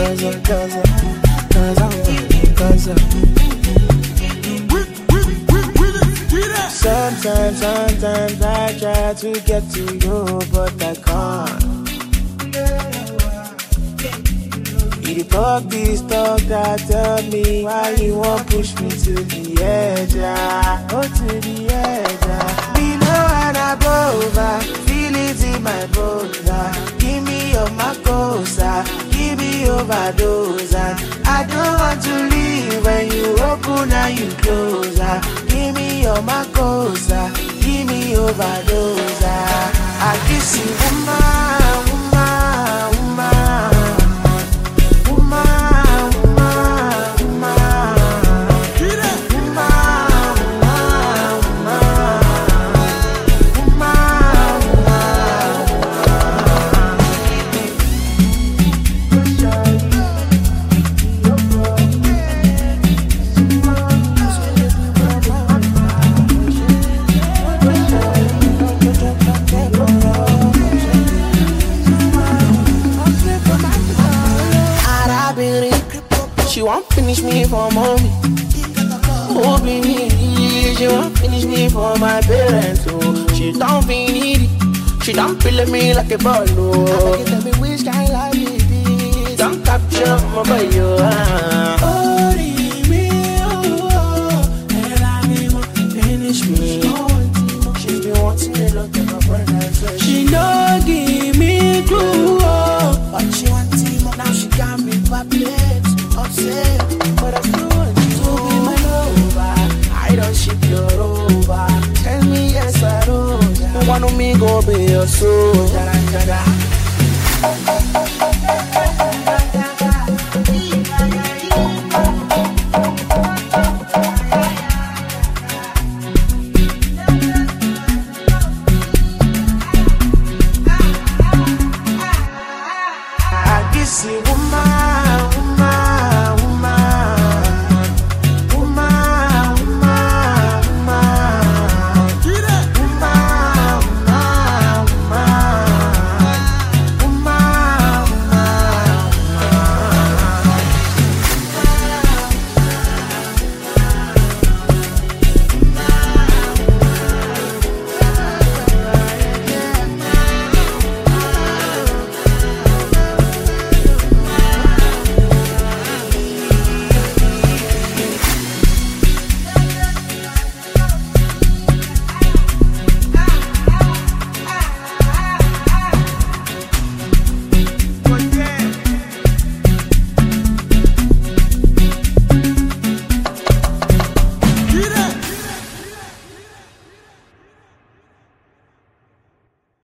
Sometimes I try to get to you, but I can't. You talk this talk that tell me why you won't push me to the edge, oh to the edge. Below and above, feel it in my bones. Give me your macosa, give me overdose. I don't want to leave when you open and you close. Give me your macosa, give me overdose. I kiss you, woman, woman, woman. She won't finish me for mommy. Oh, baby, she won't finish me for my parents. Oh, she don't feel needy. She don't feel me like a ball. Oh, I tell me which kind of baby. Don't capture my boy. Oh, me, oh, and I need more finish me. She's been wanting to look at my brother. She don't give me clue. But she wants more now. She got me public. But I still want you to be my lover. I don't ship your over. Tell me yes I don't. I want me go be your soul.